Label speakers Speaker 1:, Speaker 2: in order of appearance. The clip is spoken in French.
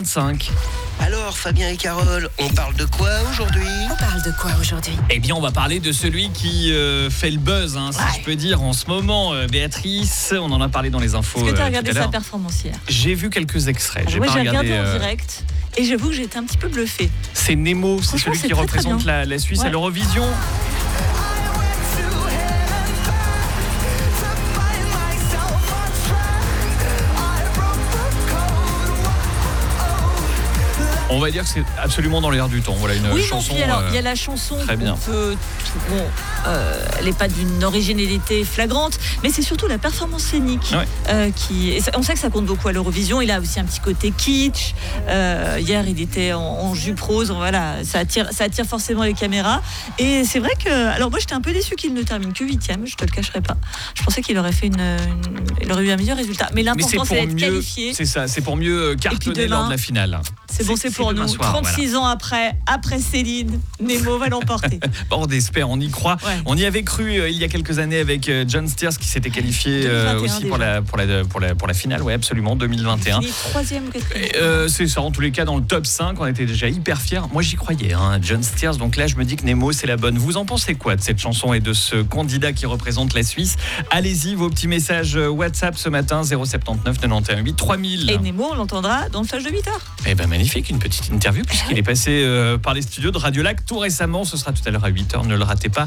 Speaker 1: 5.
Speaker 2: Alors, Fabien et Carole, on parle de quoi aujourd'hui ?
Speaker 1: Eh bien, on va parler de celui qui fait le buzz, si je peux dire, en ce moment. Béatrice, on en a parlé dans les infos.
Speaker 3: Est-ce que tu as regardé
Speaker 1: tout à
Speaker 3: sa
Speaker 1: l'heure.
Speaker 3: performance hier ?
Speaker 1: J'ai vu quelques extraits.
Speaker 3: Moi,
Speaker 1: pas
Speaker 3: j'ai regardé en
Speaker 1: regardé,
Speaker 3: direct et j'avoue que j'ai été un petit peu bluffée.
Speaker 1: C'est Nemo, c'est
Speaker 3: Franchement,
Speaker 1: celui
Speaker 3: c'est
Speaker 1: qui
Speaker 3: très,
Speaker 1: représente
Speaker 3: très bien.
Speaker 1: la Suisse à
Speaker 3: Ouais.
Speaker 1: l'Eurovision. On va dire que c'est absolument dans l'air du temps. Voilà une
Speaker 3: Oui,
Speaker 1: chanson.
Speaker 3: non, puis alors, il y a la chanson
Speaker 1: très bien.
Speaker 3: elle n'est pas d'une originalité flagrante, mais c'est surtout la performance scénique on sait que ça compte beaucoup à l'Eurovision. Il a aussi un petit côté kitsch. Hier, il était en jupe rose. Voilà, ça attire forcément les caméras. Et c'est vrai que, alors moi, j'étais un peu déçue qu'il ne termine que 8e. Je te le cacherai pas. Je pensais qu'il aurait fait il aurait eu un meilleur résultat. Mais l'important, c'est d'être qualifié.
Speaker 1: C'est ça, c'est pour mieux cartonner
Speaker 3: demain,
Speaker 1: lors de la finale.
Speaker 3: C'est pour nous.
Speaker 1: Soir,
Speaker 3: 36 ans après Céline, Nemo va l'emporter.
Speaker 1: On espère, on y croit.
Speaker 3: Ouais.
Speaker 1: On y avait cru il y a quelques années avec John Steers qui s'était qualifié
Speaker 3: 2021
Speaker 1: aussi
Speaker 3: déjà.
Speaker 1: pour la finale, ouais, absolument, 2021.
Speaker 3: Il est 3e ou 4e.
Speaker 1: C'est ça, en tous les cas, dans le top 5, on était déjà hyper fiers. Moi, j'y croyais, John Steers. Donc là, je me dis que Nemo, c'est la bonne. Vous en pensez quoi de cette chanson et de ce candidat qui représente la Suisse ? Allez-y, vos petits messages WhatsApp ce matin, 079 91 8 3000.
Speaker 3: Et Nemo, on l'entendra dans le flash de 8h.
Speaker 1: Eh ben magnifique, une petite interview puisqu'il est passé par les studios de Radio Lac tout récemment. Ce sera tout à l'heure à 8h, ne le ratez pas.